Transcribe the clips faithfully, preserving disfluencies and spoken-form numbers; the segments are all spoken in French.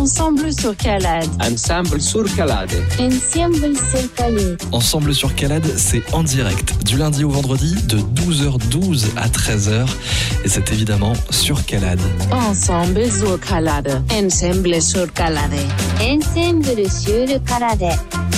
Ensemble sur Calade. Ensemble sur Calade. Ensemble sur Calade. Ensemble sur Calade, c'est en direct, du lundi au vendredi, de douze heures douze à treize heures. Et c'est évidemment sur Calade. Ensemble sur Calade. Ensemble sur Calade. Ensemble sur Calade.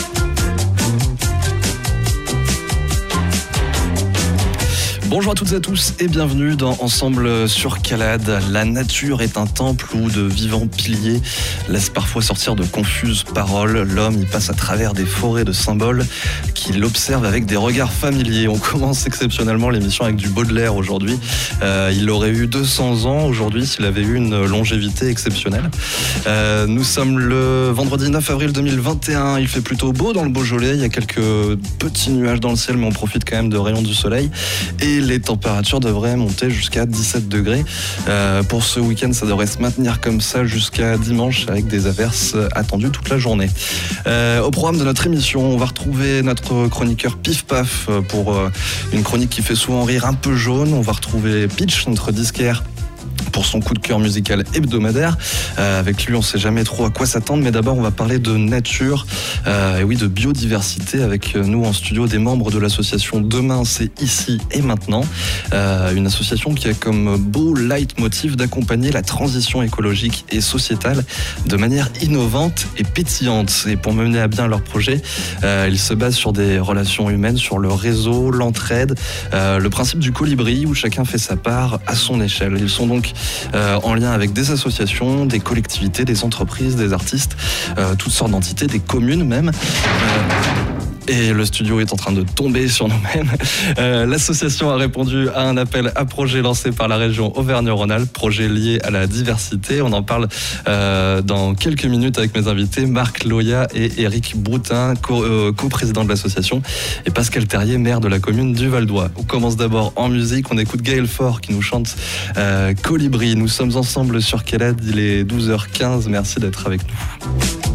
Bonjour à toutes et à tous et bienvenue dans Ensemble sur Calade. La nature est un temple où de vivants piliers laissent parfois sortir de confuses paroles. L'homme y passe à travers des forêts de symboles qui l'observent avec des regards familiers. On commence exceptionnellement l'émission avec du Baudelaire aujourd'hui. Euh, il aurait eu deux cents ans aujourd'hui s'il avait eu une longévité exceptionnelle. Euh, nous sommes le vendredi neuf avril deux mille vingt et un. Il fait plutôt beau dans le Beaujolais. Il y a quelques petits nuages dans le ciel, mais on profite quand même de rayons du soleil. Et les températures devraient monter jusqu'à dix-sept degrés. Euh, pour ce week-end, ça devrait se maintenir comme ça jusqu'à dimanche avec des averses attendues toute la journée. Euh, au programme de notre émission, on va retrouver notre chroniqueur Pif Paf pour euh, une chronique qui fait souvent rire un peu jaune. On va retrouver Pitch, notre disquaire, pour son coup de cœur musical hebdomadaire. Euh, avec lui, on ne sait jamais trop à quoi s'attendre, mais d'abord, on va parler de nature, euh, et oui, de biodiversité, avec nous en studio des membres de l'association Demain, c'est ici et maintenant. Euh, une association qui a comme beau leitmotiv d'accompagner la transition écologique et sociétale de manière innovante et pétillante. Et pour mener à bien leur projet, euh, ils se basent sur des relations humaines, sur le réseau, l'entraide, euh, le principe du colibri, où chacun fait sa part à son échelle. Ils sont donc Euh, en lien avec des associations, des collectivités, des entreprises, des artistes, euh, toutes sortes d'entités, des communes même. Euh, Et le studio est en train de tomber sur nous-mêmes. Euh, l'association a répondu à un appel à projet lancé par la région Auvergne-Rhône-Alpes, projet lié à la diversité. On en parle euh, dans quelques minutes avec mes invités, Marc Loya et Éric Broutin, co- euh, co-président de l'association, et Pascal Terrier, maire de la commune du Val-d'Oie. On commence d'abord en musique. On écoute Gaël Faure qui nous chante euh, Colibri. Nous sommes ensemble sur Calade. Il est douze heures quinze. Merci d'être avec nous.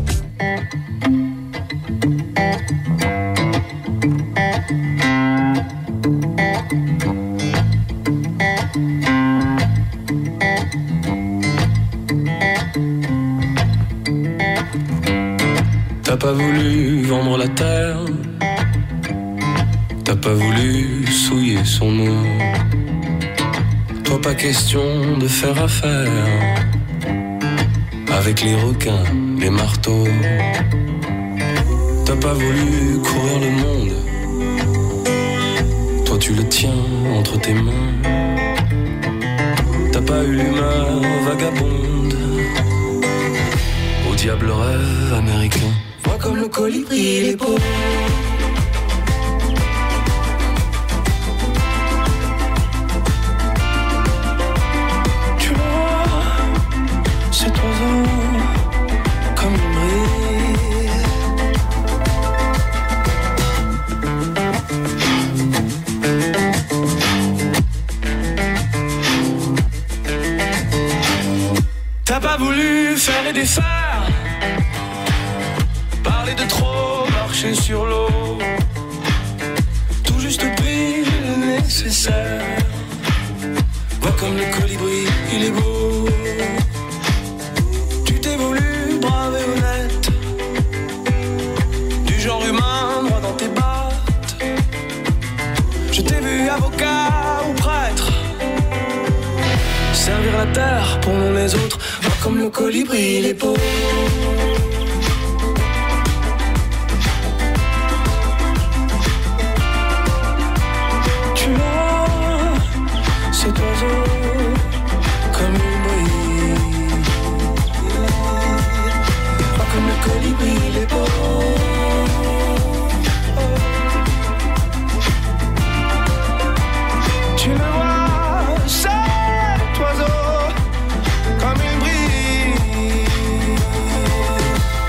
T'as pas voulu vendre la terre, t'as pas voulu souiller son nom. Toi pas question de faire affaire avec les requins, les marteaux. T'as pas voulu courir le monde, toi tu le tiens entre tes mains. T'as pas eu l'humeur vagabonde au diable rêve américain. Vois comme le colibri il est beau. Tu vois, cet oiseau comme il brille. T'as pas voulu faire et défaire, parler de trop, marcher sur l'eau, tout juste pris le nécessaire. Vois comme le colibri, il est beau. Tu t'es voulu brave et honnête, du genre humain droit dans tes battes. Je t'ai vu avocat ou prêtre, servir la terre pour nous les autres. Vois comme le colibri, il est beau. Cet oiseau comme il brille. Vois comme le colibri, il est beau. Tu le vois, cet oiseau comme il brille.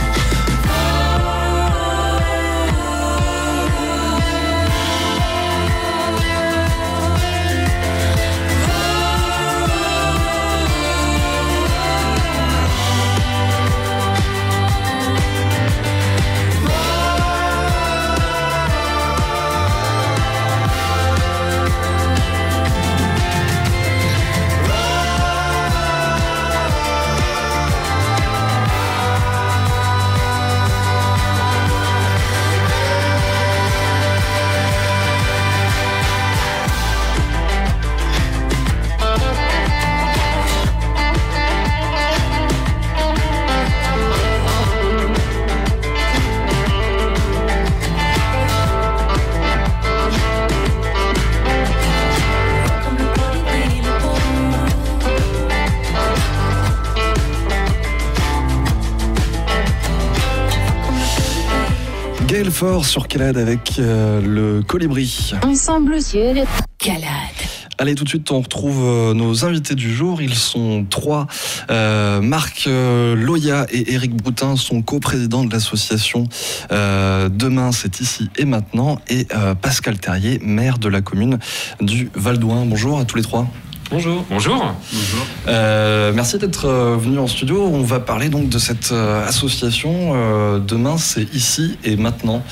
Gaël Faure sur Calade avec euh, le Colibri. Ensemble sur le Calade. Allez, tout de suite, on retrouve euh, nos invités du jour. Ils sont trois. Euh, Marc euh, Loya et Éric Broutin sont coprésidents de l'association euh, Demain, c'est ici et maintenant. Et euh, Pascal Terrier, maire de la commune du Val d'Ouin. Bonjour à tous les trois. Bonjour. Bonjour. Bonjour. Euh, merci d'être euh, venu en studio. On va parler donc de cette euh, association. Euh, Demain, c'est ici et maintenant.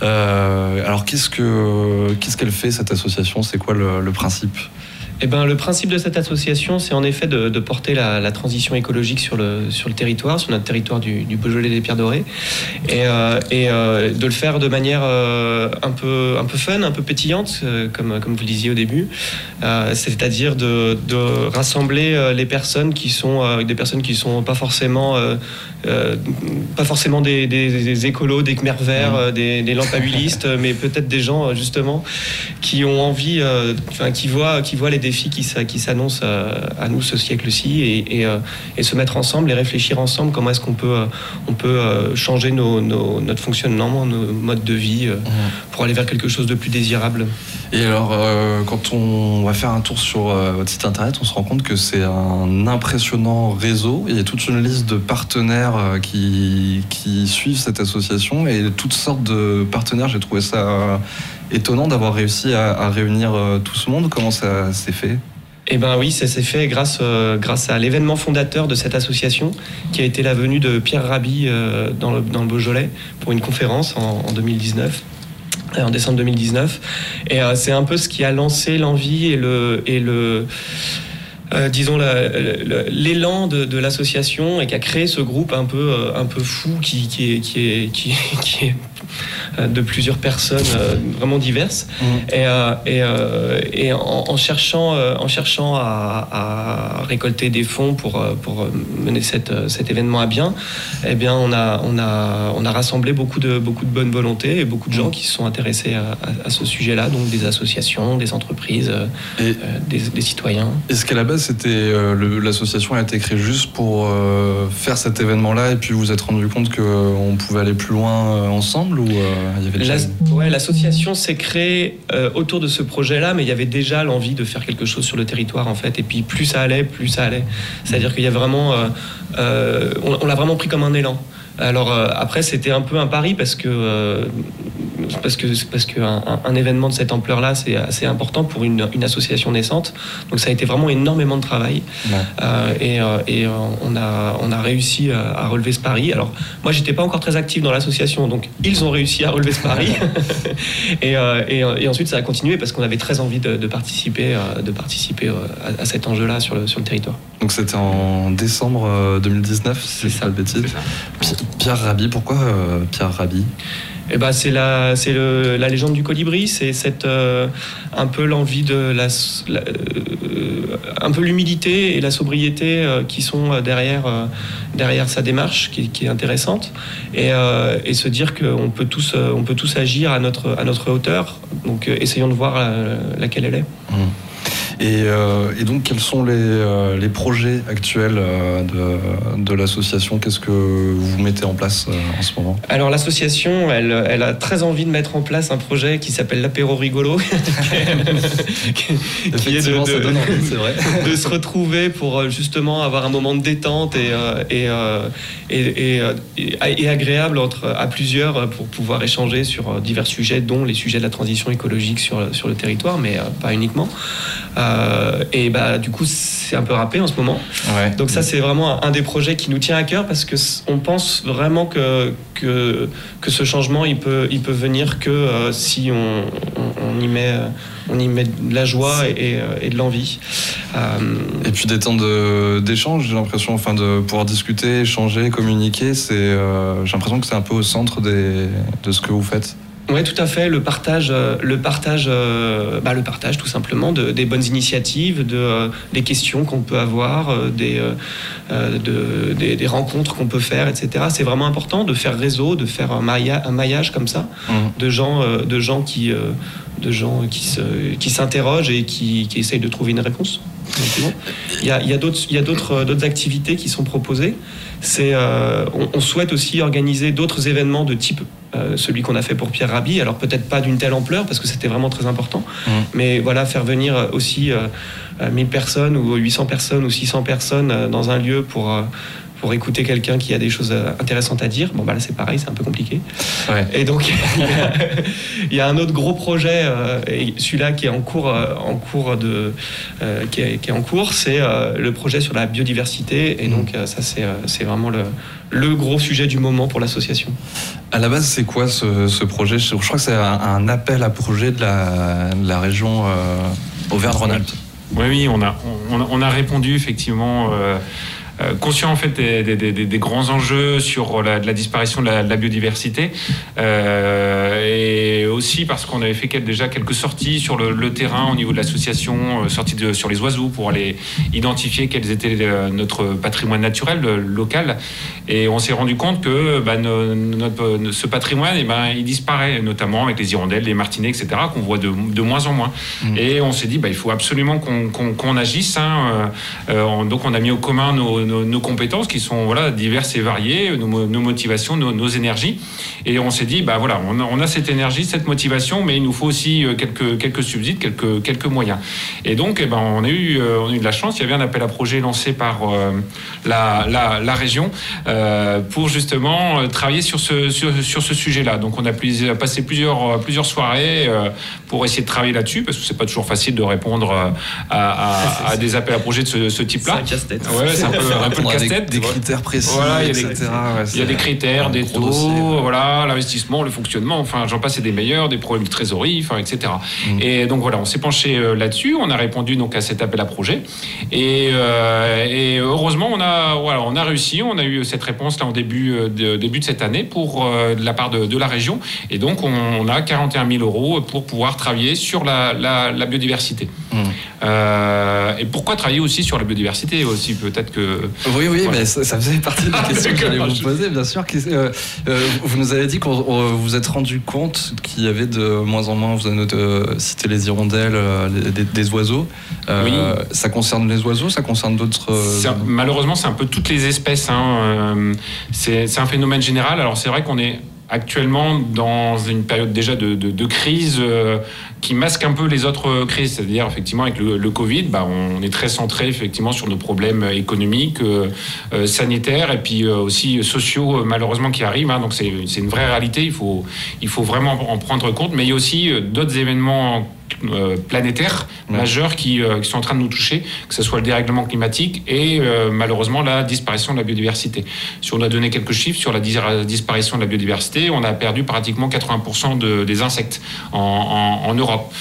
Euh, alors, qu'est-ce que qu'est-ce qu'elle fait cette association ? C'est quoi le, le principe ? Eh ben, le principe de cette association, c'est en effet de, de porter la, la transition écologique sur le, sur le territoire, sur notre territoire du, du Beaujolais des Pierres Dorées, et, euh, et euh, de le faire de manière euh, un peu, un peu fun, un peu pétillante, euh, comme, comme vous le disiez au début, euh, c'est-à-dire de, de rassembler les personnes qui sont euh, des personnes qui sont pas forcément euh, euh, pas forcément des, des, des écolos, des Khmer verts, euh, des, des lampabulistes, mais peut-être des gens justement qui ont envie, euh, enfin qui voient, qui voient les défis qui, qui s'annoncent à nous ce siècle-ci et, et, et se mettre ensemble et réfléchir ensemble comment est-ce qu'on peut, on peut changer nos, nos, notre fonctionnement, nos modes de vie pour aller vers quelque chose de plus désirable. Et alors, euh, quand on va faire un tour sur euh, votre site internet, on se rend compte que c'est un impressionnant réseau. Il y a toute une liste de partenaires euh, qui, qui suivent cette association et toutes sortes de partenaires. J'ai trouvé ça euh, étonnant d'avoir réussi à, à réunir euh, tout ce monde. Comment ça s'est fait ? Eh bien oui, ça s'est fait grâce, euh, grâce à l'événement fondateur de cette association, qui a été la venue de Pierre Rabhi euh, dans, le, dans le Beaujolais pour une conférence en, en deux mille dix-neuf. En décembre deux mille dix-neuf, et euh, c'est un peu ce qui a lancé l'envie et le et le euh, disons la, le, l'élan de, de l'association et qui a créé ce groupe un peu un peu fou qui qui est qui est qui est, qui est de plusieurs personnes euh, vraiment diverses mmh. et, euh, et, euh, et en, en cherchant euh, en cherchant à, à récolter des fonds pour pour mener cette, cet événement à bien, eh bien on a on a on a rassemblé beaucoup de beaucoup de bonne volonté et beaucoup de gens mmh. qui se sont intéressés à, à, à ce sujet-là, donc des associations, des entreprises, et euh, des, des citoyens. Est-ce qu'à la base c'était euh, le, l'association a été créée juste pour euh, faire cet événement-là et puis vous vous êtes rendu compte qu'on pouvait aller plus loin euh, ensemble ou euh... Il y avait déjà... La, ouais, l'association s'est créée euh, autour de ce projet-là, mais il y avait déjà l'envie de faire quelque chose sur le territoire en fait. Et puis plus ça allait, plus ça allait. C'est-à-dire qu'il y a vraiment, euh, euh, on, on l'a vraiment pris comme un élan. Alors euh, après, c'était un peu un pari parce que euh, parce que parce que un, un événement de cette ampleur-là, c'est assez important pour une, une association naissante. Donc ça a été vraiment énormément de travail. Ouais. Euh, et euh, et euh, on a on a réussi à, à relever ce pari. Alors moi, j'étais pas encore très actif dans l'association, donc ils ont réussi à relever ce pari. et, euh, et et ensuite, ça a continué parce qu'on avait très envie de, de participer de participer à, à cet enjeu-là sur le sur le territoire. Donc c'était en décembre deux mille dix-neuf, si je ne dis pas de bêtises. Pierre Rabhi, pourquoi euh, Pierre Rabhi ? Eh ben, c'est la, c'est le, la légende du colibri, c'est cette, euh, un peu l'envie de la, la euh, un peu l'humilité et la sobriété euh, qui sont derrière, euh, derrière sa démarche, qui, qui est intéressante, et, euh, et se dire qu'on peut tous, on peut tous agir à notre, à notre hauteur. Donc, euh, essayons de voir la, laquelle elle est. Mmh. Et, euh, et donc, quels sont les, euh, les projets actuels euh, de, de l'association ? Qu'est-ce que vous mettez en place euh, en ce moment ? Alors, l'association, elle, elle a très envie de mettre en place un projet qui s'appelle l'apéro rigolo, qui, qui est de, de, ça donne envie, c'est vrai. de se retrouver pour justement avoir un moment de détente et, euh, et, euh, et, et, et, et agréable entre, à plusieurs pour pouvoir échanger sur divers sujets, dont les sujets de la transition écologique sur, sur le territoire, mais euh, pas uniquement. Euh, et bah du coup c'est un peu râpé en ce moment. Ouais. Donc ça c'est vraiment un des projets qui nous tient à cœur parce que on pense vraiment que que que ce changement il peut il peut venir que euh, si on, on on y met on y met de la joie et, et de l'envie. Euh... Et puis des temps de, d'échange, j'ai l'impression, enfin de pouvoir discuter, échanger, communiquer. C'est euh, j'ai l'impression que c'est un peu au centre des de ce que vous faites. Oui, tout à fait. Le partage, le partage, euh, bah, le partage tout simplement de, des bonnes initiatives, de, euh, des questions qu'on peut avoir, euh, des, euh, de, des, des rencontres qu'on peut faire, et cetera. C'est vraiment important de faire réseau, de faire un, mailla, un maillage comme ça, mmh. de gens, euh, de gens qui, euh, de gens qui, se, qui s'interrogent et qui, qui essayent de trouver une réponse. Il y a, il y a d'autres, il y a d'autres, d'autres activités qui sont proposées. C'est, euh, on, on souhaite aussi organiser d'autres événements de type euh, celui qu'on a fait pour Pierre Rabhi. Alors peut-être pas d'une telle ampleur parce que c'était vraiment très important, mmh. mais voilà, faire venir aussi euh, mille personnes ou huit cents personnes ou six cents personnes dans un lieu pour euh, pour écouter quelqu'un qui a des choses intéressantes à dire. Bon, bah là, c'est pareil, c'est un peu compliqué. Ouais. Et donc, il y, a, il y a un autre gros projet, euh, et celui-là qui est en cours, euh, en cours de, euh, qui, est, qui est en cours, c'est euh, le projet sur la biodiversité. Et mmh. donc, euh, ça, c'est, euh, c'est vraiment le, le gros sujet du moment pour l'association. À la base, c'est quoi ce, ce projet ? Je crois que c'est un, un appel à projet de la, de la région euh, Auvergne-Rhône-Alpes. Oui, oui, on a, on, on a répondu effectivement... Euh, Euh, conscient en fait des, des, des, des grands enjeux sur la, de la disparition de la, de la biodiversité euh, et aussi parce qu'on avait fait déjà quelques sorties sur le, le terrain au niveau de l'association, euh, sorties de, sur les oiseaux pour aller identifier quels étaient euh, notre patrimoine naturel le, local, et on s'est rendu compte que bah, no, notre, ce patrimoine eh ben, il disparaît, notamment avec les hirondelles, les martinets, et cetera, qu'on voit de, de moins en moins. Mmh. Et on s'est dit bah, il faut absolument qu'on, qu'on, qu'on agisse. Hein. Euh, on, donc on a mis au commun nos Nos, nos compétences qui sont voilà, diverses et variées, nos, nos motivations, nos, nos énergies. Et on s'est dit, bah, voilà, on a, on a cette énergie, cette motivation, mais il nous faut aussi quelques, quelques subsides, quelques, quelques moyens. Et donc, eh ben, on, a eu, on a eu de la chance. Il y avait un appel à projet lancé par euh, la, la, la région euh, pour justement travailler sur ce, sur, sur ce sujet-là. Donc, on a plus, passé plusieurs, plusieurs soirées euh, pour essayer de travailler là-dessus, parce que c'est pas toujours facile de répondre à, à, à des appels à projets de ce, ce type-là. C'est un casse-tête. Ouais, c'est un peu un peu le casse-tête. Des, des critères précis, voilà, il y a des, et cetera. Ouais, il y a des critères, des taux, dossier, ouais. voilà, l'investissement, le fonctionnement, enfin, j'en passe et des meilleurs, des problèmes de trésorerie, enfin, et cetera. Mm. Et donc voilà, on s'est penché euh, là-dessus, on a répondu donc à cet appel à projet, et, euh, et heureusement, on a, voilà, on a réussi, on a eu cette réponse là en début de, début de cette année pour euh, de la part de, de la région, et donc on, on a quarante et un mille euros pour pouvoir travailler sur la, la, la biodiversité. Mm. Euh, et pourquoi travailler aussi sur la biodiversité aussi, peut-être que... Oui, oui, voilà. Mais ça, ça faisait partie des questions que j'allais vous poser, bien sûr. Euh, euh, vous nous avez dit que vous vous êtes rendu compte qu'il y avait de moins en moins, vous avez noté, euh, cité les hirondelles, euh, les, des, des oiseaux. Euh, oui. Ça concerne les oiseaux, ça concerne d'autres... Euh... C'est un, malheureusement, c'est un peu toutes les espèces. Hein, euh, c'est, c'est un phénomène général. Alors, c'est vrai qu'on est actuellement dans une période déjà de, de, de crise euh, qui masque un peu les autres crises, c'est-à-dire effectivement avec le, le Covid, bah, on est très centré effectivement sur nos problèmes économiques, euh, euh, sanitaires et puis euh, aussi sociaux malheureusement qui arrivent. Hein, donc c'est, c'est une vraie réalité, il faut, il faut vraiment en prendre compte. Mais il y a aussi euh, d'autres événements Euh, planétaires ouais. majeurs qui, euh, qui sont en train de nous toucher, que ce soit le dérèglement climatique et euh, malheureusement la disparition de la biodiversité. Si on doit donner quelques chiffres sur la dis- disparition de la biodiversité, on a perdu pratiquement quatre-vingts pour cent de, des insectes en, en, en Europe.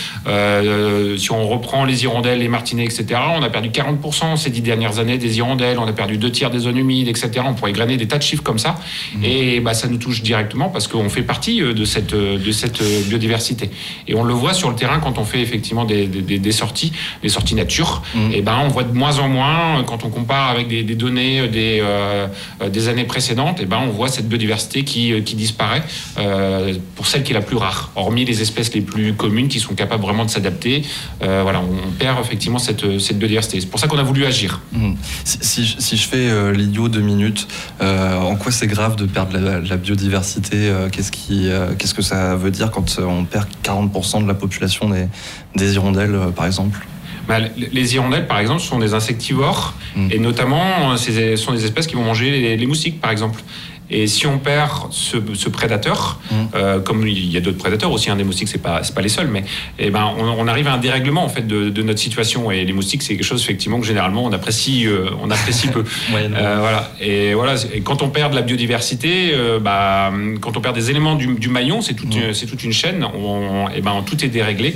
Euh, si on reprend les hirondelles, les martinets, et cetera, on a perdu quarante pour cent ces dix dernières années des hirondelles, on a perdu deux tiers des zones humides, et cetera. On pourrait glaner des tas de chiffres comme ça mmh. et bah, ça nous touche directement parce qu'on fait partie de cette, de cette biodiversité. Et on le voit sur le terrain quand on fait effectivement des, des, des sorties, des sorties nature, mmh. et ben on voit de moins en moins, quand on compare avec des, des données des, euh, des années précédentes, et ben on voit cette biodiversité qui, qui disparaît euh, pour celle qui est la plus rare, hormis les espèces les plus communes qui sont capables vraiment de s'adapter. Euh, voilà, on perd effectivement cette, cette biodiversité. C'est pour ça qu'on a voulu agir. Mmh. Si, si, si je fais euh, l'idiot deux minutes, euh, en quoi c'est grave de perdre la, la biodiversité euh, qu'est-ce, qui, euh, qu'est-ce que ça veut dire quand on perd quarante pour cent de la population des des hirondelles, euh, par exemple? Bah, les hirondelles, par exemple, sont des insectivores, mmh. et notamment, ce sont des espèces qui vont manger les, les moustiques, par exemple. Et si on perd ce, ce prédateur, mmh. euh, comme il y a d'autres prédateurs aussi, hein, des moustiques, c'est pas c'est pas les seuls, mais eh ben on, on arrive à un dérèglement en fait de, de notre situation. Et les moustiques, c'est quelque chose effectivement que généralement on apprécie, euh, on apprécie peu. euh, voilà. Et voilà. Et quand on perd de la biodiversité, euh, bah quand on perd des éléments du, du maillon, c'est toute mmh. c'est toute une chaîne. On, et ben tout est déréglé.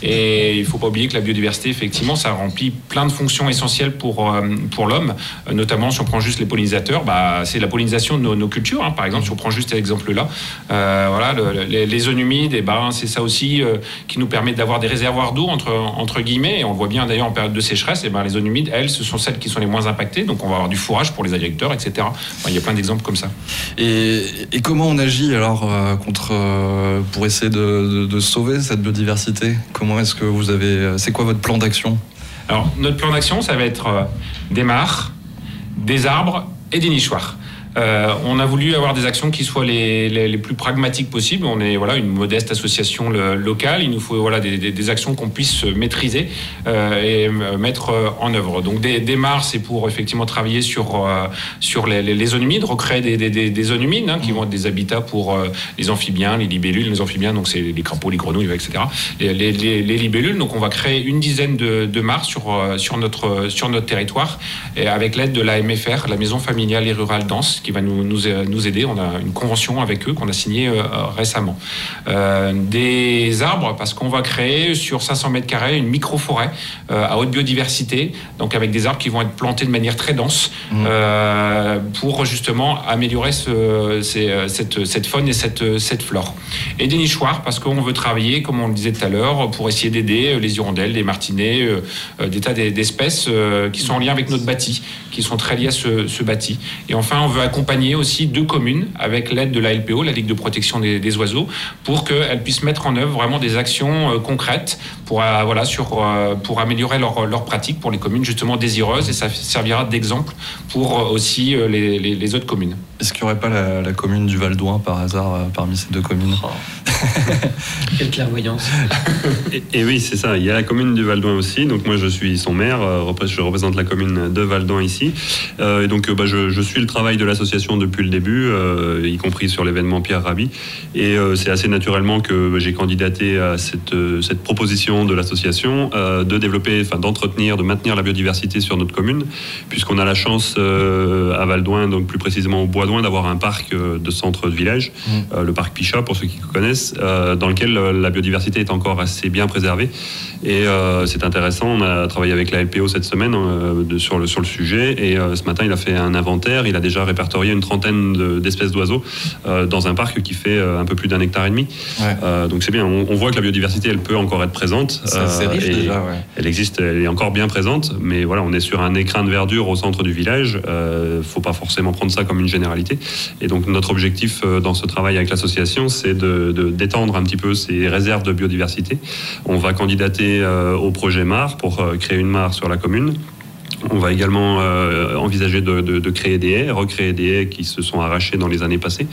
Et il faut pas oublier que la biodiversité, effectivement, ça remplit plein de fonctions essentielles pour euh, pour l'homme. Euh, notamment, si on prend juste les pollinisateurs, bah c'est la pollinisation de nos, nos cultures. Hein, par exemple, si on prend juste cet exemple-là, euh, voilà, le, les, les zones humides, et ben, c'est ça aussi euh, qui nous permet d'avoir des réservoirs d'eau entre, entre guillemets, et on le voit bien d'ailleurs en période de sécheresse, et ben, les zones humides, elles, ce sont celles qui sont les moins impactées, donc on va avoir du fourrage pour les agriculteurs, et cetera. Enfin, il y a plein d'exemples comme ça. Et, et comment on agit alors euh, contre, euh, pour essayer de, de, de sauver cette biodiversité? Comment est-ce que vous avez, c'est quoi votre plan d'action? Alors, notre plan d'action, ça va être euh, des mares, des arbres et des nichoirs. Euh, on a voulu avoir des actions qui soient les, les, les plus pragmatiques possibles. On est voilà, une modeste association le, locale. Il nous faut voilà, des, des, des actions qu'on puisse maîtriser euh, et mettre en œuvre. Donc des, des mares, c'est pour effectivement travailler sur, euh, sur les, les, les zones humides, recréer des, des, des, des zones humides hein, qui vont être des habitats pour euh, les amphibiens, les libellules. Les amphibiens, donc c'est les crapauds, les grenouilles, et cetera. Les, les, les, les libellules, donc on va créer une dizaine de, de mares sur, euh, sur, notre, sur notre territoire et avec l'aide de la M F R, la Maison familiale et rurale dense, qui va nous, nous, nous aider. On a une convention avec eux qu'on a signée euh, récemment. Euh, des arbres, parce qu'on va créer sur cinq cents mètres carrés une micro-forêt euh, à haute biodiversité, donc avec des arbres qui vont être plantés de manière très dense mmh. euh, pour justement améliorer ce, ces, cette, cette faune et cette, cette flore. Et des nichoirs, parce qu'on veut travailler, comme on le disait tout à l'heure, pour essayer d'aider les hirondelles, les martinets, euh, des tas d'espèces euh, qui sont en lien avec notre bâti, qui sont très liés à ce, ce bâti. Et enfin, on veut accompagner aussi deux communes avec l'aide de la L P O, la Ligue de protection des, des oiseaux, pour qu'elles puissent mettre en œuvre vraiment des actions euh, concrètes pour, euh, voilà, sur, euh, pour améliorer leur, leur pratique pour les communes justement désireuses, et ça servira d'exemple pour euh, aussi euh, les, les, les autres communes. Est-ce qu'il n'y aurait pas la, la commune du Val d'Oing par hasard euh, parmi ces deux communes? Oh. Quelle clairvoyance. et, et oui, c'est ça. Il y a la commune du Val d'Oing aussi. Donc moi, je suis son maire. Euh, je représente la commune de Val d'Oing ici. Euh, et donc, euh, bah, je, je suis le travail de l'association depuis le début, euh, y compris sur l'événement Pierre Rabhi. Et euh, c'est assez naturellement que bah, j'ai candidaté à cette, euh, cette proposition de l'association euh, de développer, enfin d'entretenir, de maintenir la biodiversité sur notre commune, puisqu'on a la chance euh, à Val d'Oing, donc plus précisément au Bois d'Oing, d'avoir un parc euh, de centre de village, mmh. euh, le parc Pichat pour ceux qui connaissent, euh, dans lequel euh, la biodiversité est encore assez bien préservée. Et euh, c'est intéressant. On a travaillé avec la L P O cette semaine euh, de, sur, le, sur le sujet. Et euh, ce matin, il a fait un inventaire. Il a déjà répertorié une trentaine de, d'espèces d'oiseaux euh, dans un parc qui fait euh, un peu plus d'un hectare et demi. Ouais. Euh, donc c'est bien. On, on voit que la biodiversité, elle peut encore être présente. C'est assez euh, riche déjà. Ouais. Elle existe. Elle est encore bien présente. Mais voilà, on est sur un écrin de verdure au centre du village. Il euh, ne faut pas forcément prendre ça comme une généralité. Et donc notre objectif euh, dans ce travail avec l'association, c'est de, de, d'étendre un petit peu ces réserves de biodiversité. On va candidater euh, au projet mare pour euh, créer une mare sur la commune. On va également euh, envisager de, de, de créer des haies, recréer des haies qui se sont arrachées dans les années passées.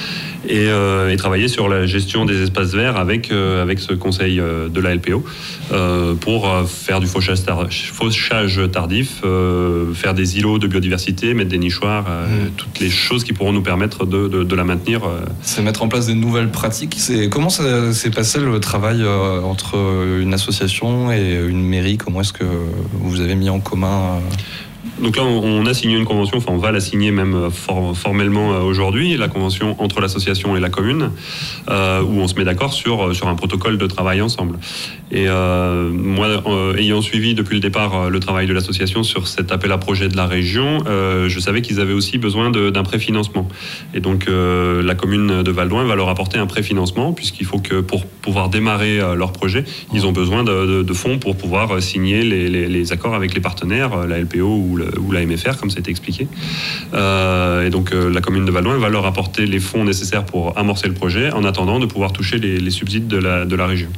Et, euh, et travailler sur la gestion des espaces verts avec, euh, avec ce conseil euh, de la L P O euh, pour euh, faire du fauchage, tar- fauchage tardif, euh, faire des îlots de biodiversité, mettre des nichoirs, euh, mmh. toutes les choses qui pourront nous permettre de, de, de la maintenir. Euh. C'est mettre en place des nouvelles pratiques. C'est, comment ça s'est passé le travail euh, entre une association et une mairie? Comment est-ce que vous avez mis en commun euh... Donc là, on a signé une convention, enfin on va la signer même for- formellement aujourd'hui, la convention entre l'association et la commune, euh, où on se met d'accord sur, sur un protocole de travail ensemble. Et euh, moi, euh, ayant suivi depuis le départ le travail de l'association sur cet appel à projet de la région, euh, je savais qu'ils avaient aussi besoin de, d'un préfinancement. Et donc euh, la commune de Val d'Oing va leur apporter un préfinancement, puisqu'il faut que pour pouvoir démarrer euh, leur projet, ils ont besoin de, de, de fonds pour pouvoir signer les, les, les accords avec les partenaires, la L P O ou le, ou la M F R, comme ça a été expliqué. Euh, et donc euh, la commune de Val d'Oing va leur apporter les fonds nécessaires pour amorcer le projet, en attendant de pouvoir toucher les, les subsides de la, de la région.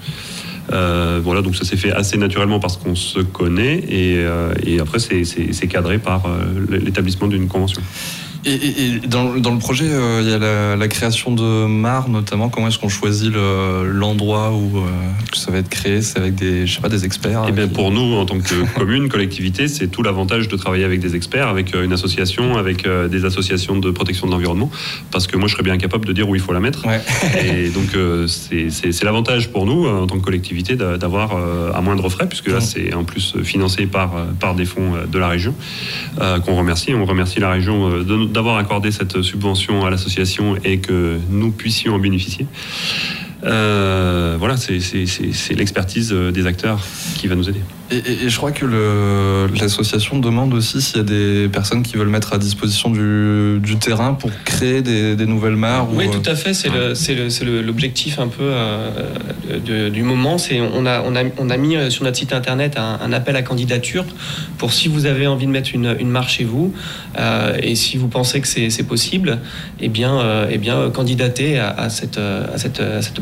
Euh, voilà, donc ça s'est fait assez naturellement parce qu'on se connaît, et, euh, et après c'est, c'est, c'est cadré par euh, l'établissement d'une convention. Et, et, et dans, dans le projet, euh, il y a la, la création de mares notamment. Comment est-ce qu'on choisit le, l'endroit où euh, ça va être créé? C'est avec des, je sais pas, des experts? Eh bien, qui... pour nous, en tant que commune, collectivité, c'est tout l'avantage de travailler avec des experts, avec une association, avec euh, des associations de protection de l'environnement, parce que moi, je serais bien capable de dire où il faut la mettre. Ouais. Et donc, euh, c'est, c'est, c'est l'avantage pour nous, en tant que collectivité, d'avoir euh, à moindre frais, puisque là, c'est en plus financé par, par des fonds de la région, euh, qu'on remercie. On remercie la région de d'avoir accordé cette subvention à l'association et que nous puissions en bénéficier. Euh, voilà, c'est, c'est, c'est, c'est l'expertise des acteurs qui va nous aider. Et, et, et je crois que le, l'association demande aussi s'il y a des personnes qui veulent mettre à disposition du, du terrain pour créer des, des nouvelles mares. Oui, ou... tout à fait. C'est, le, c'est, le, c'est le, l'objectif un peu euh, de, du moment. C'est, on, a, on, a, on a mis sur notre site internet un, un appel à candidature pour si vous avez envie de mettre une, une mare chez vous euh, et si vous pensez que c'est, c'est possible, eh bien, euh, eh bien candidatez à, à, cette, à, cette, à cette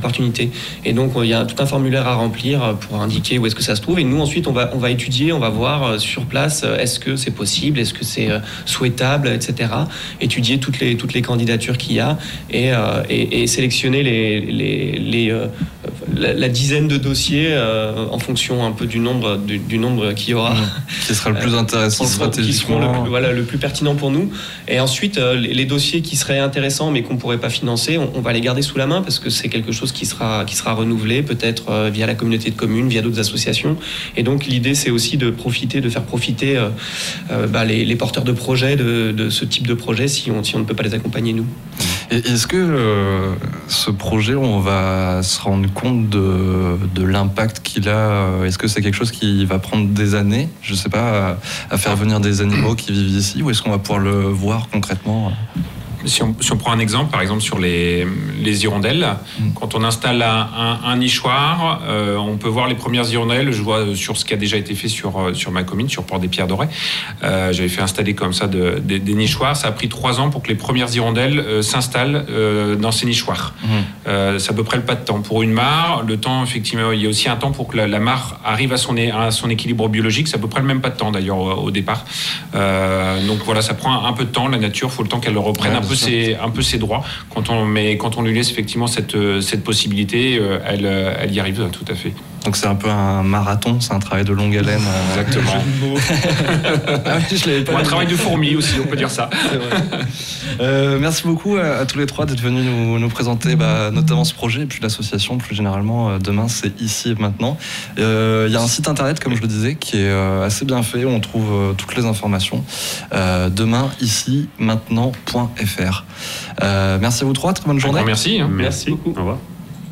opportunité. Et donc il y a tout un formulaire à remplir pour indiquer où est-ce que ça se trouve. Et nous ensuite on va on va étudier, on va voir sur place est-ce que c'est possible, est-ce que c'est souhaitable, et cetera. Étudier toutes les toutes les candidatures qu'il y a et euh, et, et sélectionner les les, les euh, la, la dizaine de dossiers euh, en fonction un peu du nombre du, du nombre qu'il y aura. Mmh. Qui sera le plus intéressant qui seront, stratégiquement. Qui seront le plus, voilà, le plus pertinent pour nous. Et ensuite, euh, les, les dossiers qui seraient intéressants mais qu'on ne pourrait pas financer, on, on va les garder sous la main parce que c'est quelque chose qui sera, qui sera renouvelé, peut-être euh, via la communauté de communes, via d'autres associations. Et donc, l'idée, c'est aussi de profiter, de faire profiter euh, euh, bah, les, les porteurs de projets de, de ce type de projet si on, si on ne peut pas les accompagner, nous. Et est-ce que euh, ce projet, on va se rendre compte de, de l'impact qu'il a? Est-ce que c'est quelque chose qui va prendre des années, je ne sais pas, à, à faire venir des animaux qui vivent ici, ou est-ce qu'on va pouvoir le voir concrètement? Si on, si on prend un exemple, par exemple sur les, les hirondelles, mmh. quand on installe un, un, un nichoir, euh, on peut voir les premières hirondelles. Je vois sur ce qui a déjà été fait sur, sur ma commune, sur Port-des-Pierres-Dorées. Euh, j'avais fait installer comme ça de, de, des nichoirs. Ça a pris trois ans pour que les premières hirondelles euh, s'installent euh, dans ces nichoirs. Mmh. Euh, c'est à peu près le pas de temps. Pour une mare, le temps, effectivement, il y a aussi un temps pour que la, la mare arrive à son, à son équilibre biologique. C'est à peu près le même pas de temps d'ailleurs au, au départ. Euh, donc voilà, ça prend un peu de temps. La nature, il faut le temps qu'elle reprenne ouais, un peu Ses, un peu ses droits. Quand on, mais quand on lui laisse effectivement cette, cette possibilité, elle, elle y arrive tout à fait. Donc c'est un peu un marathon, c'est un travail de longue haleine. Exactement. ah oui, je l'avais pas Ou un travail de fourmi aussi, on peut dire ça. C'est vrai. Euh, merci beaucoup à, à tous les trois d'être venus nous, nous présenter bah, notamment ce projet et puis l'association plus généralement. Euh, demain, c'est ici et maintenant. Il euh, y a un site internet, comme je le disais, qui est euh, assez bien fait, où on trouve euh, toutes les informations. Euh, demain, ici, maintenant point f r. Euh, merci à vous trois, très bonne journée. Merci. Hein. Merci. Merci beaucoup. Au revoir.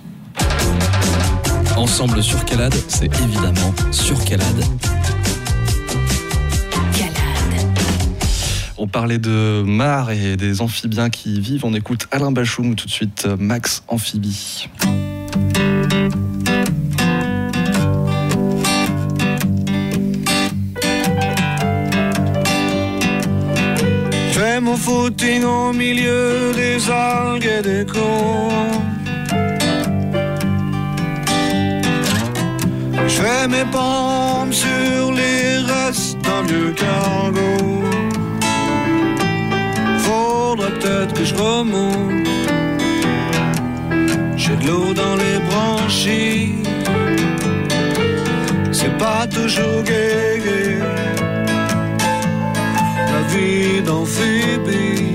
Ensemble sur Calade, c'est évidemment sur Calade. Calade. On parlait de mares et des amphibiens qui y vivent. On écoute Alain Bachoum, tout de suite Max Amphibie. Je fais mon footing au milieu des algues et des cons. Je fais mes pompes sur les restes d'un vieux cargo. Faudrait peut-être que je remonte. J'ai de l'eau dans les branchies. C'est pas toujours gai, gai. La vie d'amphibie.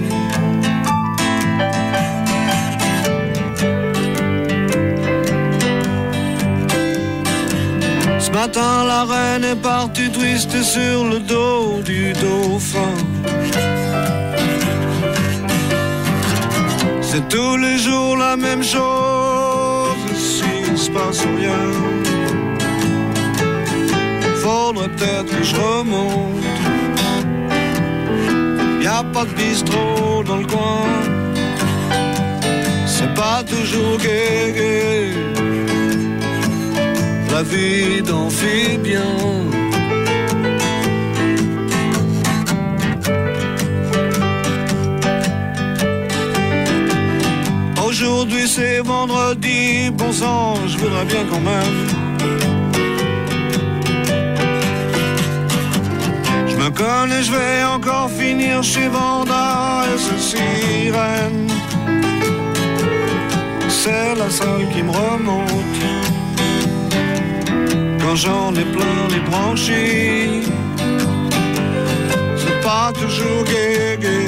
Ce matin, la reine est partie twister sur le dos du dauphin. C'est tous les jours la même chose, s'il se passe rien. Faudrait peut-être que je remonte. Y'a pas de bistrot dans le coin. C'est pas toujours gai, gai. La vie d'amphibien. Aujourd'hui c'est vendredi, bon sang, je voudrais bien quand même. Je me connais, je vais encore finir chez Vanda et ce sirène. C'est la seule qui me remonte. Quand j'en ai plein les branchies, c'est pas toujours gai, gai.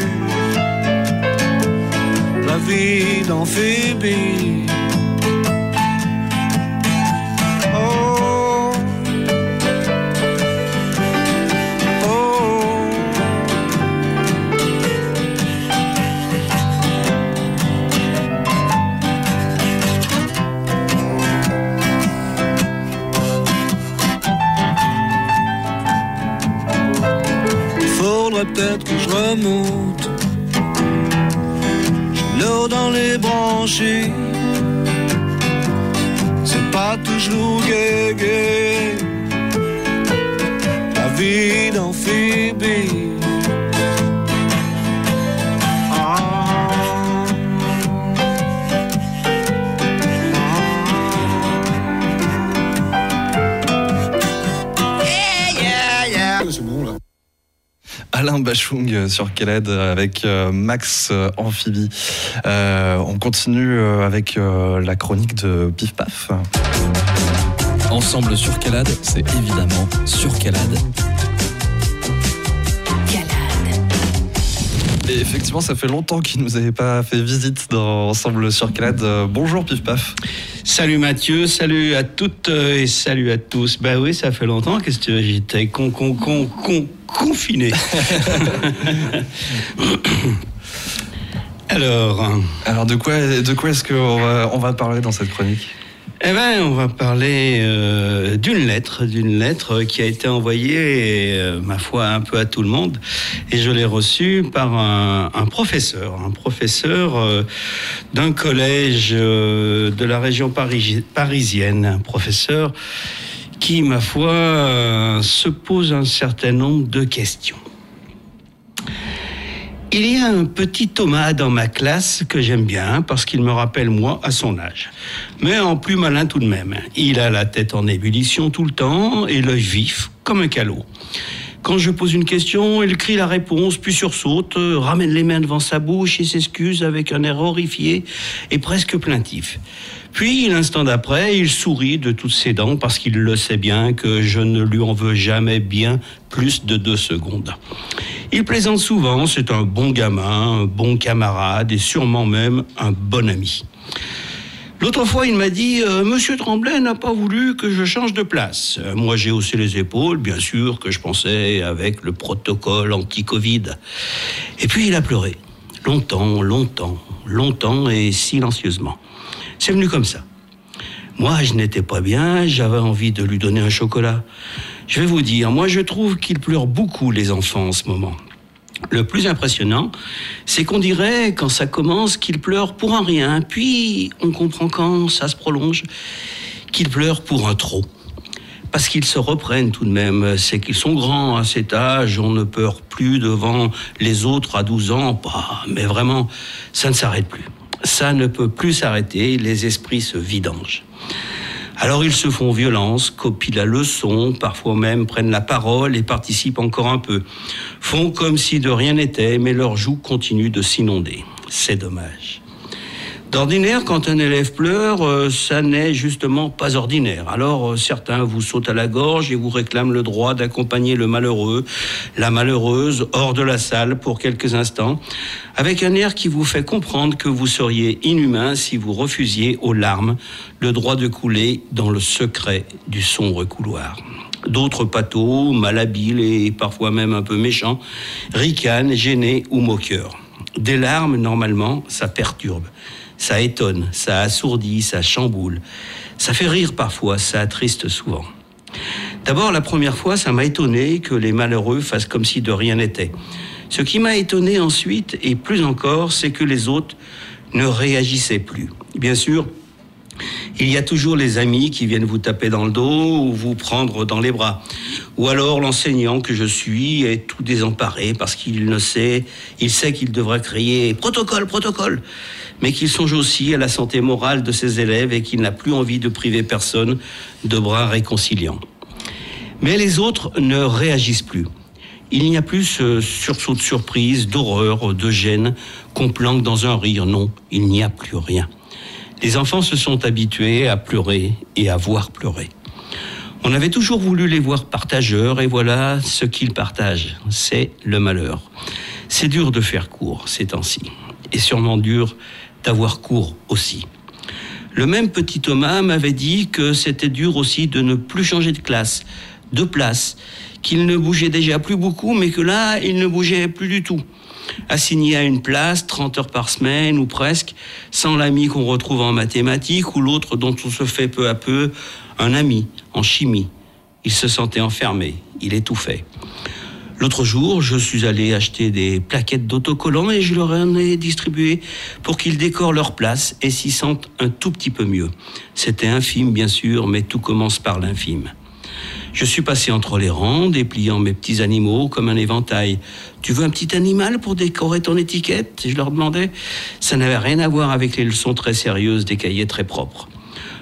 La vie d'amphibie. Oh, oh. Il faudrait peut-être que je remonte. L'eau dans les branchies. C'est pas toujours gai, gai. La vie d'amphibie. Ah. Ah. Alain Bachung sur Calade avec Max Amphibie. Euh, on continue avec la chronique de Pif Paf. Ensemble sur Calade, c'est évidemment sur Calade. Et effectivement, ça fait longtemps qu'ils ne nous avaient pas fait visite dans Ensemble sur Calade. Bonjour Pif Paf. Salut Mathieu, salut à toutes et salut à tous. Bah oui, ça fait longtemps que j'étais con, con, con, con, confiné. Alors, Alors de quoi, de quoi est-ce qu'on va, on va parler dans cette chronique ? Eh ben, on va parler euh, d'une lettre, d'une lettre qui a été envoyée, euh, ma foi, un peu à tout le monde. Et je l'ai reçue par un, un professeur, un professeur euh, d'un collège euh, de la région parisi- parisienne, un professeur qui, ma foi, euh, se pose un certain nombre de questions. Il y a un petit Thomas dans ma classe que j'aime bien parce qu'il me rappelle moi à son âge. Mais en plus malin tout de même. Il a la tête en ébullition tout le temps et l'œil vif comme un calot. Quand je pose une question, il crie la réponse, puis sursaute, ramène les mains devant sa bouche et s'excuse avec un air horrifié et presque plaintif. Puis, l'instant d'après, il sourit de toutes ses dents parce qu'il le sait bien que je ne lui en veux jamais bien plus de deux secondes. Il plaisante souvent, c'est un bon gamin, un bon camarade et sûrement même un bon ami. L'autre fois, il m'a dit euh, « Monsieur Tremblay n'a pas voulu que je change de place. » Moi, j'ai haussé les épaules, bien sûr que je pensais avec le protocole anti-Covid. Et puis, il a pleuré. Longtemps, longtemps, longtemps et silencieusement. C'est venu comme ça. Moi, je n'étais pas bien, j'avais envie de lui donner un chocolat. Je vais vous dire, moi, je trouve qu'ils pleurent beaucoup, les enfants, en ce moment. Le plus impressionnant, c'est qu'on dirait, quand ça commence, qu'ils pleurent pour un rien. Puis, on comprend quand ça se prolonge, qu'ils pleurent pour un trop. Parce qu'ils se reprennent tout de même. C'est qu'ils sont grands à cet âge, on ne pleure plus devant les autres à douze ans. Bah, mais vraiment, ça ne s'arrête plus. Ça ne peut plus s'arrêter, les esprits se vidangent. Alors ils se font violence, copient la leçon, parfois même prennent la parole et participent encore un peu. Font comme si de rien n'était, mais leurs joues continuent de s'inonder. C'est dommage. D'ordinaire, quand un élève pleure, euh, ça n'est justement pas ordinaire. Alors euh, certains vous sautent à la gorge et vous réclament le droit d'accompagner le malheureux, la malheureuse, hors de la salle pour quelques instants, avec un air qui vous fait comprendre que vous seriez inhumain si vous refusiez aux larmes le droit de couler dans le secret du sombre couloir. D'autres pathos, malhabiles et parfois même un peu méchants, ricanent, gênés ou moqueurs. Des larmes, normalement, ça perturbe. Ça étonne, ça assourdit, ça chamboule. Ça fait rire parfois, ça attriste souvent. D'abord, la première fois, ça m'a étonné que les malheureux fassent comme si de rien n'était. Ce qui m'a étonné ensuite, et plus encore, c'est que les autres ne réagissaient plus. Bien sûr, il y a toujours les amis qui viennent vous taper dans le dos ou vous prendre dans les bras. Ou alors l'enseignant que je suis est tout désemparé parce qu'il ne sait, il sait qu'il devrait crier « protocole, protocole !» mais qu'il songe aussi à la santé morale de ses élèves et qu'il n'a plus envie de priver personne de bras réconciliants. Mais les autres ne réagissent plus. Il n'y a plus ce sursaut de surprise, d'horreur, de gêne qu'on planque dans un rire. Non, il n'y a plus rien. Les enfants se sont habitués à pleurer et à voir pleurer. On avait toujours voulu les voir partageurs et voilà ce qu'ils partagent, c'est le malheur. C'est dur de faire court ces temps-ci et sûrement dur d'avoir court aussi. Le même petit Thomas m'avait dit que c'était dur aussi de ne plus changer de classe, de place, qu'il ne bougeait déjà plus beaucoup, mais que là, il ne bougeait plus du tout. Assigné à une place, trente heures par semaine ou presque, sans l'ami qu'on retrouve en mathématiques ou l'autre dont on se fait peu à peu un ami en chimie. Il se sentait enfermé, il étouffait. L'autre jour, je suis allé acheter des plaquettes d'autocollants et je leur en ai distribué pour qu'ils décorent leur place et s'y sentent un tout petit peu mieux. C'était infime, bien sûr, mais tout commence par l'infime. Je suis passé entre les rangs, dépliant mes petits animaux comme un éventail. « Tu veux un petit animal pour décorer ton étiquette ?» Je leur demandais. Ça n'avait rien à voir avec les leçons très sérieuses des cahiers très propres.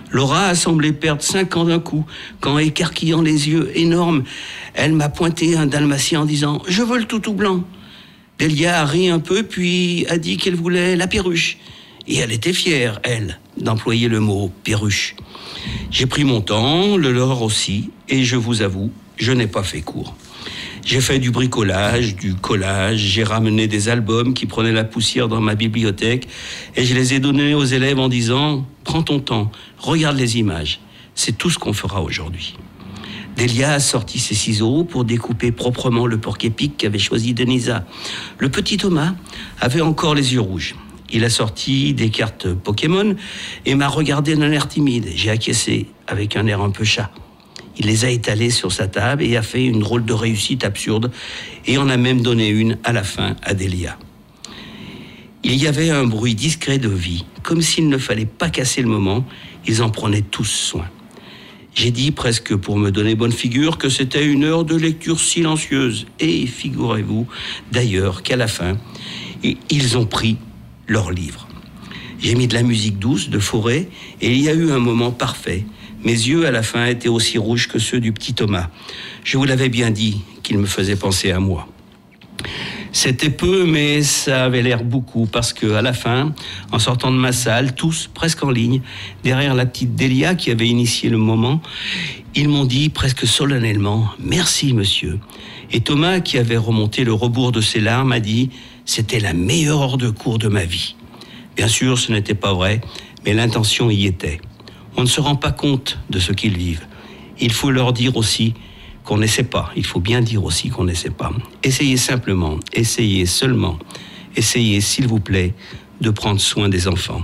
Laura a semblé perdre cinq ans d'un coup, quand, écarquillant les yeux énormes, elle m'a pointé un dalmatien en disant « Je veux le toutou blanc ». Delia a ri un peu, puis a dit qu'elle voulait la perruche. Et elle était fière, elle, d'employer le mot « perruche ». J'ai pris mon temps, le leur aussi, et je vous avoue, je n'ai pas fait court. J'ai fait du bricolage, du collage, j'ai ramené des albums qui prenaient la poussière dans ma bibliothèque et je les ai donnés aux élèves en disant « Prends ton temps, regarde les images, c'est tout ce qu'on fera aujourd'hui ». Delia a sorti ses ciseaux pour découper proprement le porc-épic qu'avait choisi Denisa. Le petit Thomas avait encore les yeux rouges. Il a sorti des cartes Pokémon et m'a regardé d'un air timide. J'ai acquiescé avec un air un peu chat. Il les a étalés sur sa table et a fait une drôle de réussite absurde et en a même donné une à la fin à Delia. Il y avait un bruit discret de vie, comme s'il ne fallait pas casser le moment, ils en prenaient tous soin. J'ai dit presque pour me donner bonne figure que c'était une heure de lecture silencieuse et figurez-vous d'ailleurs qu'à la fin, ils ont pris leur livre. J'ai mis de la musique douce de forêt et il y a eu un moment parfait. Mes yeux, à la fin, étaient aussi rouges que ceux du petit Thomas. Je vous l'avais bien dit qu'il me faisait penser à moi. C'était peu, mais ça avait l'air beaucoup, parce que à la fin, en sortant de ma salle, tous, presque en ligne, derrière la petite Delia qui avait initié le moment, ils m'ont dit presque solennellement « Merci, monsieur ». Et Thomas, qui avait remonté le rebours de ses larmes, a dit « C'était la meilleure heure de cours de ma vie ». Bien sûr, ce n'était pas vrai, mais l'intention y était. On ne se rend pas compte de ce qu'ils vivent. Il faut leur dire aussi qu'on n'essaie pas. Il faut bien dire aussi qu'on n'essaie pas. Essayez simplement, essayez seulement, essayez, s'il vous plaît, de prendre soin des enfants.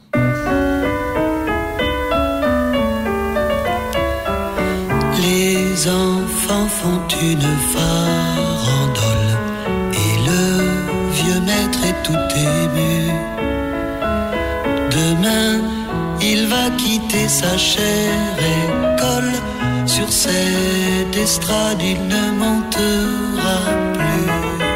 Les enfants font une farandole et le vieux maître est tout ému. Demain, il va quitter sa chère école. Sur cette estrade, il ne montera plus.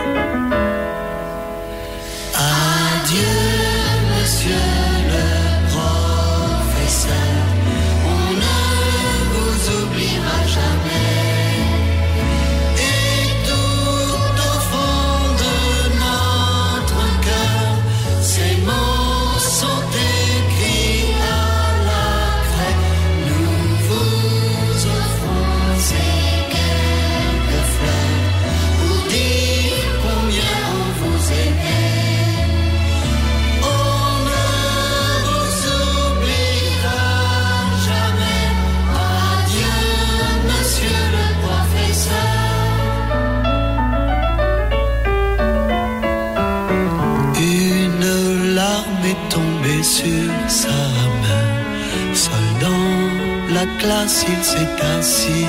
Adieu, monsieur le professeur. On ne vous oubliera jamais. Et tout au fond de notre cœur, ces mots sont écrits à la craie. Nous vous offrons ces quelques fleurs pour dire combien on vous aimait. On ne vous oubliera jamais. Adieu, monsieur le professeur. Une larme est tombée sur sa main. Seul dans la classe, il s'est assis.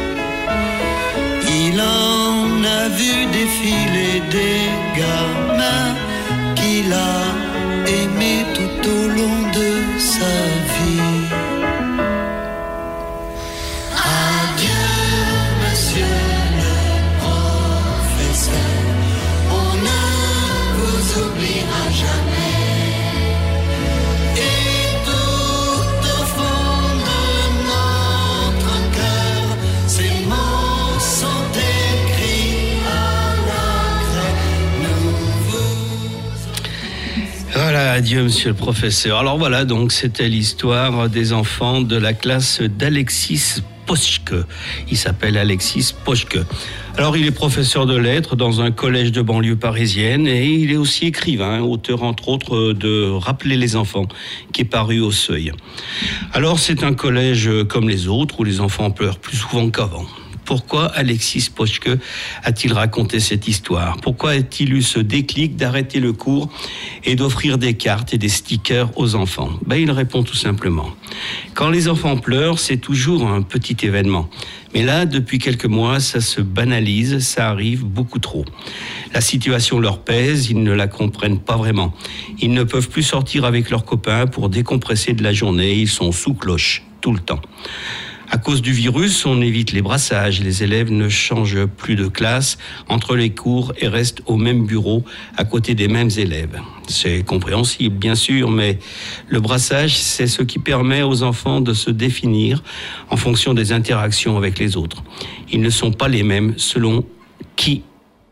Il en a vu défiler des gamins qu'il a aimés tout au long de sa vie. Adieu, monsieur le professeur. On ne vous oubliera jamais. Et tout au fond de notre cœur, ces mots sont écrits à la craie. Nous vous... Voilà, adieu monsieur le professeur. Alors voilà, donc c'était l'histoire des enfants de la classe d'Alexis Poschke. Il s'appelle Alexis Poschke. Alors il est professeur de lettres dans un collège de banlieue parisienne et il est aussi écrivain, auteur entre autres de Rappeler les enfants, qui est paru au Seuil. Alors c'est un collège comme les autres où les enfants pleurent plus souvent qu'avant. Pourquoi Alexis Poschke a-t-il raconté cette histoire ? Pourquoi a-t-il eu ce déclic d'arrêter le cours et d'offrir des cartes et des stickers aux enfants ? Ben, il répond tout simplement. Quand les enfants pleurent, c'est toujours un petit événement. Mais là, depuis quelques mois, ça se banalise, ça arrive beaucoup trop. La situation leur pèse, ils ne la comprennent pas vraiment. Ils ne peuvent plus sortir avec leurs copains pour décompresser de la journée, ils sont sous cloche tout le temps. À cause du virus, on évite les brassages. Les élèves ne changent plus de classe entre les cours et restent au même bureau à côté des mêmes élèves. C'est compréhensible, bien sûr, mais le brassage, c'est ce qui permet aux enfants de se définir en fonction des interactions avec les autres. Ils ne sont pas les mêmes selon qui,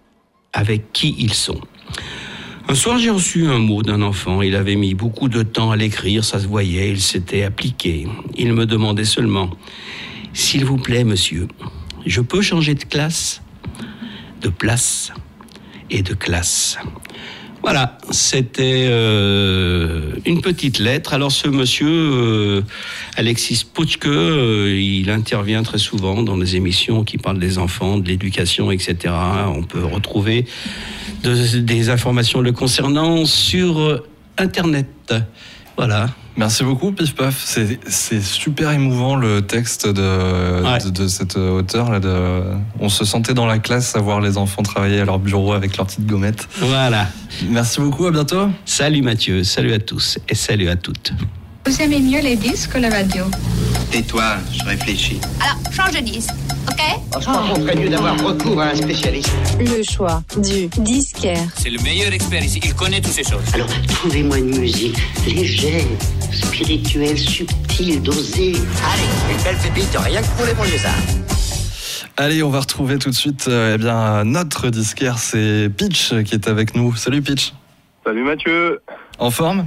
avec qui ils sont. Un soir, j'ai reçu un mot d'un enfant. Il avait mis beaucoup de temps à l'écrire, ça se voyait, il s'était appliqué. Il me demandait seulement « S'il vous plaît, monsieur, je peux changer de classe, de place et de classe ?» Voilà, c'était euh, une petite lettre. Alors ce monsieur, euh, Alexis Pouchke, euh, il intervient très souvent dans les émissions qui parlent des enfants, de l'éducation, et cetera. On peut retrouver de, des informations le concernant sur Internet. Voilà. Merci beaucoup, Pif Paf. C'est, c'est super émouvant le texte de, ouais. de, de cet auteur. Là, de... On se sentait dans la classe à voir les enfants travailler à leur bureau avec leurs petites gommettes. Voilà. Merci beaucoup, à bientôt. Salut Mathieu, salut à tous et salut à toutes. Vous aimez mieux les disques que la radio? Tais-toi, je réfléchis. Alors, change de disque, ok? Oh, je crois qu'on ferait mieux d'avoir recours à un spécialiste. Le choix du disquaire. C'est le meilleur expert ici, il connaît toutes ces choses. Alors, trouvez-moi une musique légère, spirituelle, subtile, dosée. Allez, une belle pépite, rien que pour les banlieusards. Allez, on va retrouver tout de suite euh, eh bien, notre disquaire, c'est Pitch qui est avec nous. Salut Pitch. Salut Mathieu. En forme?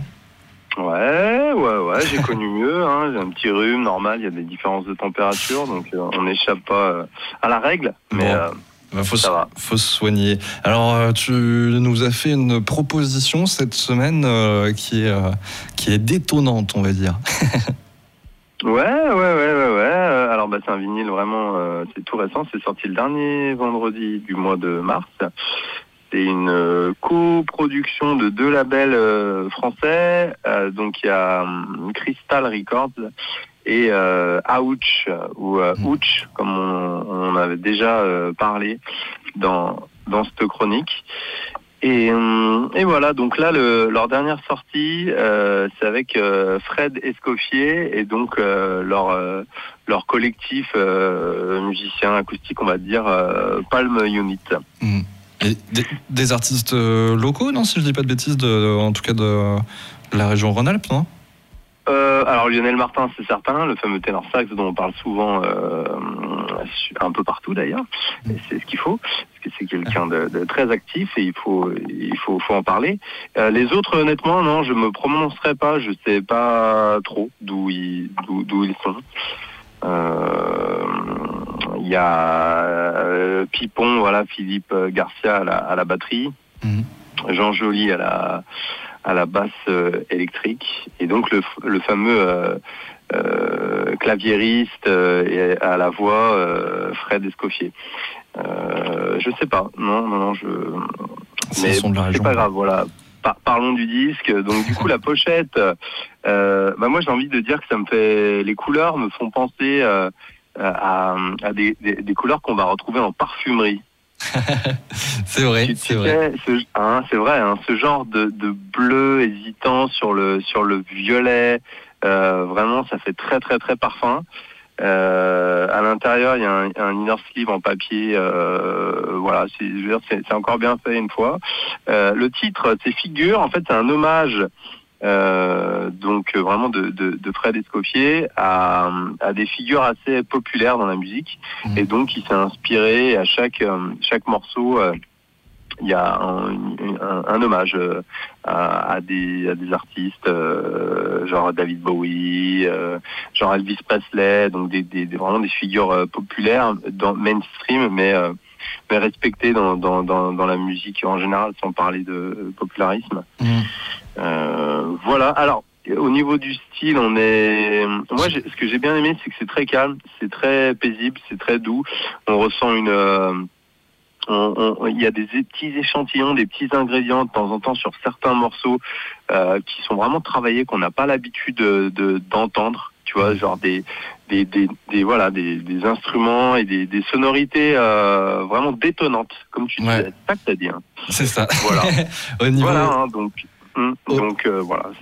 Ouais, ouais, ouais, j'ai connu mieux, hein. J'ai un petit rhume normal, il y a des différences de température, donc euh, on n'échappe pas euh, à la règle, mais bon, euh, bah, faut, ça se, va. faut se soigner. Alors, euh, tu nous as fait une proposition cette semaine euh, qui, est, euh, qui est détonnante, on va dire. Ouais, ouais, ouais, ouais, ouais. Alors, bah, c'est un vinyle vraiment, euh, c'est tout récent, c'est sorti le dernier vendredi du mois de mars. C'est une euh, coproduction de deux labels euh, français. Euh, donc il y a um, Crystal Records et euh, Ouch, ou euh, Ouch, comme on, on avait déjà euh, parlé dans, dans cette chronique. Et, euh, et voilà, donc là, le, leur dernière sortie, euh, c'est avec euh, Fred Escoffier et donc euh, leur, euh, leur collectif euh, musicien acoustique, on va dire, euh, Palm Unit. Mmh. Et des, des artistes euh, locaux, non, si je dis pas de bêtises, de, de, en tout cas de, de la région Rhône-Alpes, non? euh, Alors Lionel Martin, c'est certain, le fameux ténor sax dont on parle souvent, euh, un peu partout d'ailleurs, et c'est ce qu'il faut, parce que c'est quelqu'un de, de très actif et il faut, il faut, faut en parler. Euh, les autres, honnêtement, non, je me prononcerai pas, je sais pas trop d'où ils, d'où, d'où ils sont. Euh, Il y a euh, Pipon, voilà, Philippe Garcia à la, à la batterie, mmh. Jean Joly à la, à la basse euh, électrique, et donc le, le fameux euh, euh, claviériste euh, et à la voix euh, Fred Escoffier. Euh, je sais pas, non, non, non, je. C'est mais c'est région, pas grave, voilà. Par, parlons du disque. Donc du coup la pochette, euh, bah moi j'ai envie de dire que ça me fait, les couleurs me font penser. Euh, À, à des, des, des couleurs qu'on va retrouver en parfumerie. C'est vrai, tu, c'est tu vrai. Sais, ce, hein, c'est vrai, hein, ce genre de, de bleu hésitant sur le, sur le violet, euh, vraiment, ça fait très très très parfum. Euh, à l'intérieur, il y a un, un inner sleeve en papier. Euh, voilà, c'est, je veux dire, c'est, c'est encore bien fait une fois. Euh, le titre, c'est Figure. En fait, c'est un hommage. Euh, donc euh, vraiment de, de, de Fred Escoffier à, à des figures assez populaires dans la musique, mmh. et donc il s'est inspiré à chaque euh, chaque morceau. Euh, il y a un, un, un hommage euh, à, à, des, à des artistes euh, genre David Bowie, euh, genre Elvis Presley, donc des, des, des vraiment des figures euh, populaires dans mainstream, mais euh, mais respectées dans, dans dans dans la musique en général, sans parler de popularisme. Mmh. Euh, voilà. Alors, au niveau du style, on est. Moi, j'ai... ce que j'ai bien aimé, c'est que c'est très calme, c'est très paisible, c'est très doux. On ressent une. Euh... On, on... Il y a des petits échantillons, des petits ingrédients de temps en temps sur certains morceaux euh, qui sont vraiment travaillés, qu'on n'a pas l'habitude de, de, d'entendre. Tu vois, genre des, des, des, des voilà, des, des instruments et des, des sonorités euh, vraiment détonnantes, comme tu disais. Ouais. C'est ça que t'as dit. Hein. C'est ça. Voilà. Au niveau. Voilà. Hein, donc. Mmh, au, donc euh, voilà. C'est...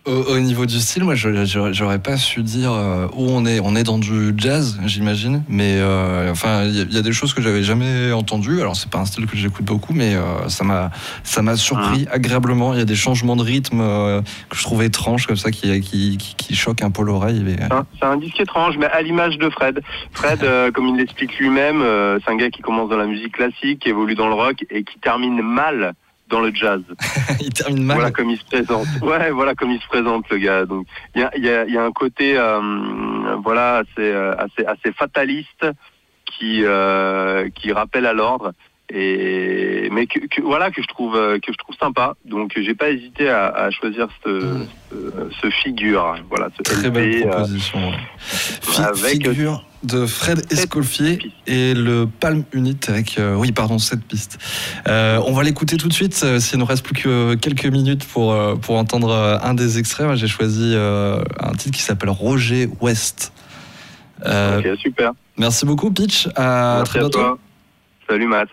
Au, au niveau du style, moi, je, je, j'aurais pas su dire euh, où on est. On est dans du jazz, j'imagine, mais euh, enfin, il y, y a des choses que j'avais jamais entendues. Alors, c'est pas un style que j'écoute beaucoup, mais euh, ça m'a, ça m'a surpris mmh. agréablement. Il y a des changements de rythme euh, que je trouve étranges, comme ça, qui, qui, qui, qui choquent un peu l'oreille. Mais... C'est, un, c'est un disque étrange, mais à l'image de Fred. Fred, euh, comme il l'explique lui-même, euh, c'est un gars qui commence dans la musique classique, qui évolue dans le rock et qui termine mal dans le jazz. Il termine mal. Voilà comme il se présente. Ouais, voilà comme il se présente, le gars. Donc, il y a, y, a, y a un côté, euh, voilà, assez, assez, assez fataliste qui, euh, qui rappelle à l'ordre. Et mais que, que voilà que je trouve que je trouve sympa. Donc j'ai pas hésité à, à choisir ce, mmh. ce, ce figure. Voilà, ce très L P, belle proposition. Euh, F- avec figure de Fred Escoffier et le Palm Unit avec euh, oui pardon sept pistes. Euh, on va l'écouter tout de suite. Euh, s'il ne reste plus que quelques minutes pour euh, pour entendre euh, un des extraits. Moi, j'ai choisi euh, un titre qui s'appelle Roger West. Euh, ok, super. Merci beaucoup, Pitch. À merci très bientôt. À toi. Salut, Matt.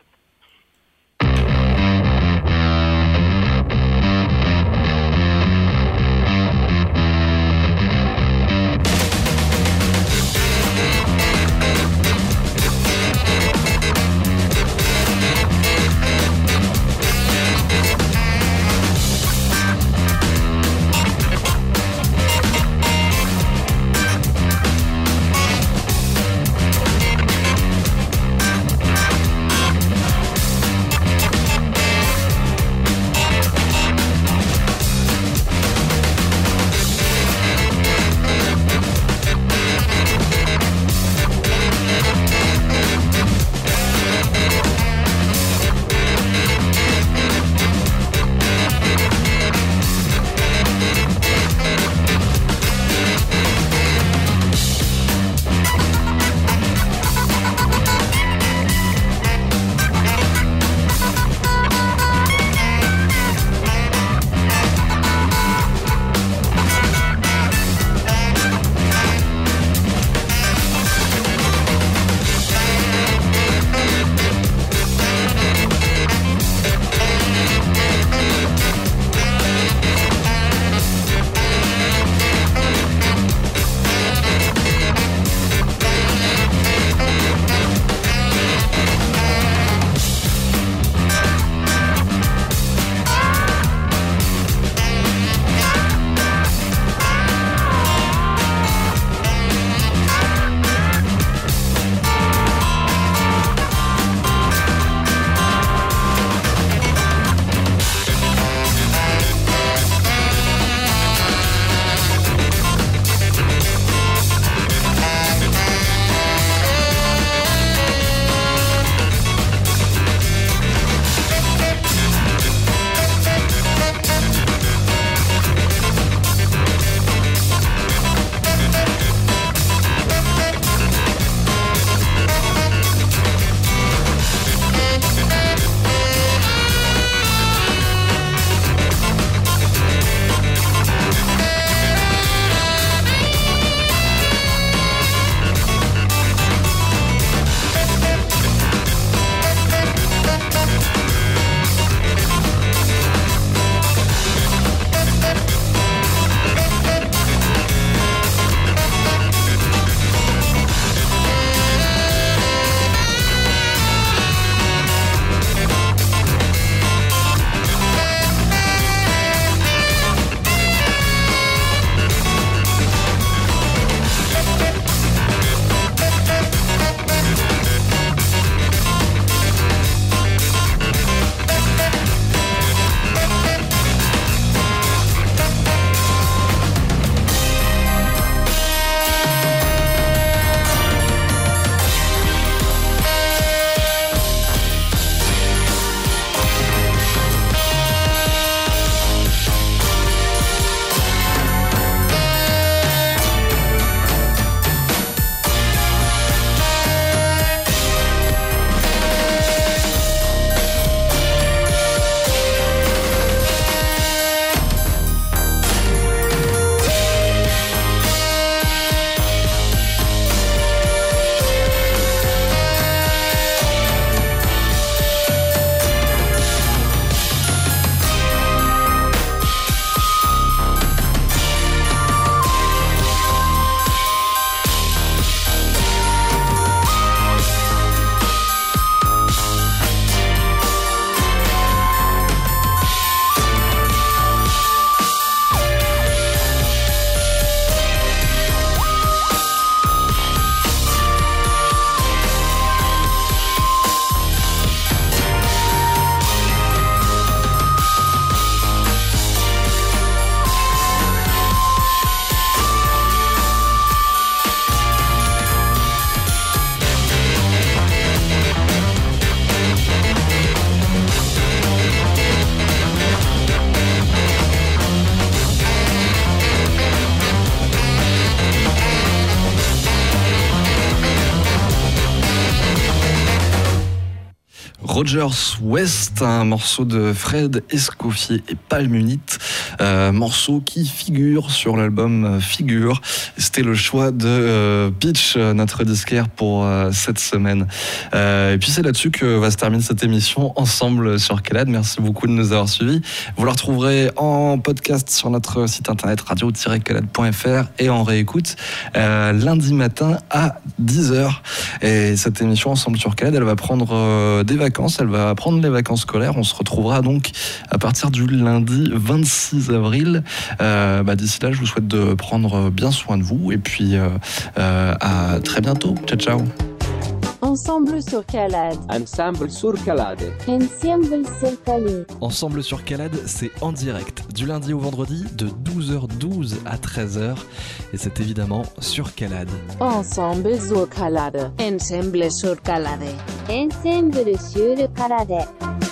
Rogers West, un morceau de Fred Escoffier et Palmunit, euh, morceau qui figure sur l'album Figure. C'était le choix de euh, Pitch, notre disquaire, pour euh, cette semaine. Euh, et puis c'est là-dessus que va se terminer cette émission ensemble sur Calade. Merci beaucoup de nous avoir suivis. Vous la retrouverez en podcast sur notre site internet radio tiret calade point f r et en réécoute euh, lundi matin à dix heures. Et cette émission ensemble sur Calade, elle va prendre euh, des vacances, elle va prendre les vacances scolaires. On se retrouvera donc à partir du lundi vingt-six avril. Euh, bah, d'ici là, je vous souhaite de prendre bien soin de vous et puis euh, euh, à très bientôt. Ciao, ciao. Ensemble sur Calade. Ensemble sur Calade. Ensemble sur Calade. Ensemble sur Calade, c'est en direct, du lundi au vendredi, de douze heures douze à treize heures. Et c'est évidemment sur Calade. Ensemble sur Calade. Ensemble sur Calade. Ensemble sur Calade.